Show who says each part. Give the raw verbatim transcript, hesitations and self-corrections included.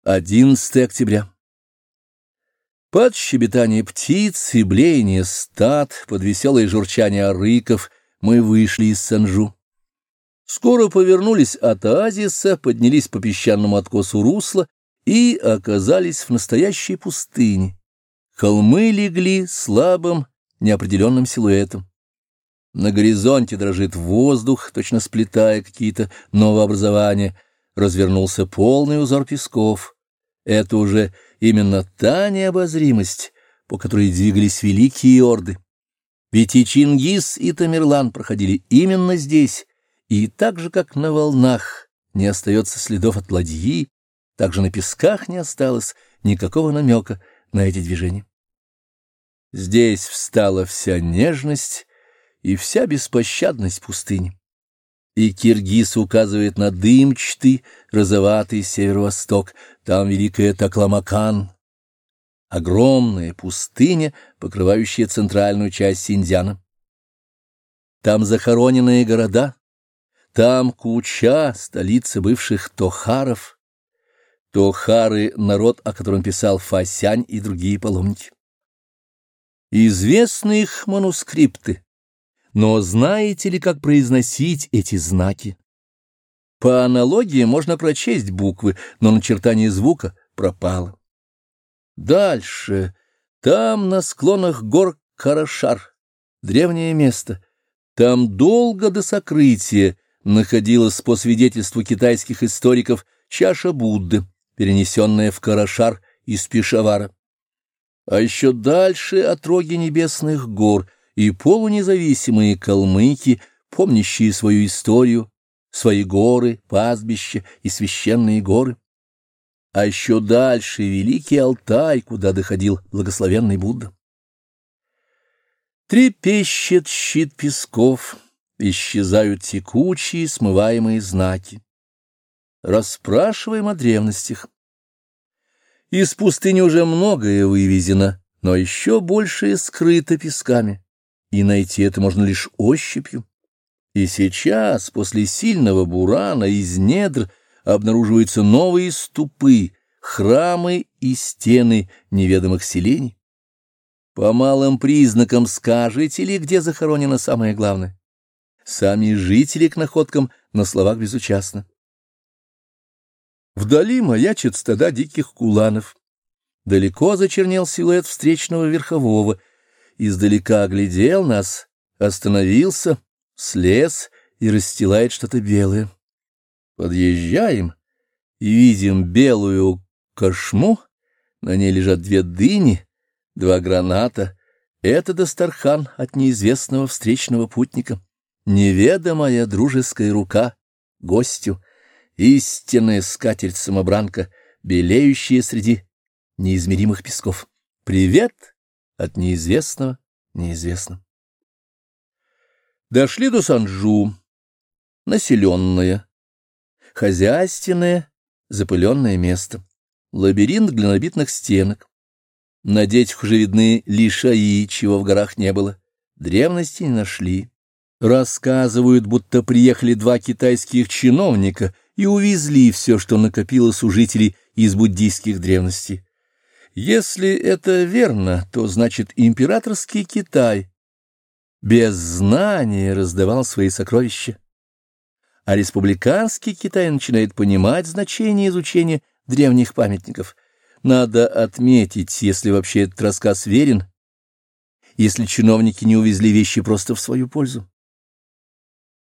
Speaker 1: одиннадцатое октября. Под щебетание птиц и блеяние стад, под веселое журчание арыков мы вышли из Санжу. Скоро повернулись от оазиса, поднялись по песчаному откосу русла и оказались в настоящей пустыне. Холмы легли слабым, неопределенным силуэтом. На горизонте дрожит воздух, точно сплетая какие-то новообразования. Развернулся полный узор песков. Это уже именно та необозримость, по которой двигались великие орды. Ведь и Чингис, и Тамерлан проходили именно здесь, и так же, как на волнах не остается следов от ладьи, так же на песках не осталось никакого намека на эти движения. Здесь встала вся нежность и вся беспощадность пустыни. И Киргиз указывает на дымчатый, розоватый северо-восток, там великая Такламакан, огромная пустыня, покрывающая центральную часть Синьцзяна. Там захороненные города, там Куча, столица бывших тохаров. Тохары — народ, о котором писал Фасянь и другие паломники. Известны их манускрипты. Но знаете ли, как произносить эти знаки? По аналогии можно прочесть буквы, но начертание звука пропало. Дальше. Там на склонах гор Карашар, древнее место. Там долго до сокрытия находилась, по свидетельству китайских историков, чаша Будды, перенесенная в Карашар из Пешавара. А еще дальше отроги небесных гор и полунезависимые калмыки, помнящие свою историю, свои горы, пастбища и священные горы. А еще дальше великий Алтай, куда доходил благословенный Будда. Трепещет щит песков, исчезают текучие, смываемые знаки. Расспрашиваем о древностях. Из пустыни уже многое вывезено, но еще большее скрыто песками. И найти это можно лишь ощупью. И сейчас, после сильного бурана, из недр обнаруживаются новые ступы, храмы и стены неведомых селений. По малым признакам скажете ли, где захоронено самое главное? Сами жители к находкам на словах безучастны. Вдали маячат стада диких куланов. Далеко зачернел силуэт встречного верхового. Издалека оглядел нас, остановился, слез и расстилает что-то белое. Подъезжаем и видим белую кошму, на ней лежат две дыни, два граната. Это Дастархан от неизвестного встречного путника. Неведомая дружеская рука гостю, истинная скатерть-самобранка, белеющая среди неизмеримых песков. Привет от неизвестного неизвестно. Дошли до Санжу. Населенное, хозяйственное, запыленное место. Лабиринт глинобитных стенок. На детях уже видны лишаи, чего в горах не было. Древности не нашли. Рассказывают, будто приехали два китайских чиновника и увезли все, что накопилось у жителей из буддийских древностей. Если это верно, то значит императорский Китай без знания раздавал свои сокровища, а республиканский Китай начинает понимать значение изучения древних памятников. Надо отметить, если вообще этот рассказ верен, если чиновники не увезли вещи просто в свою пользу.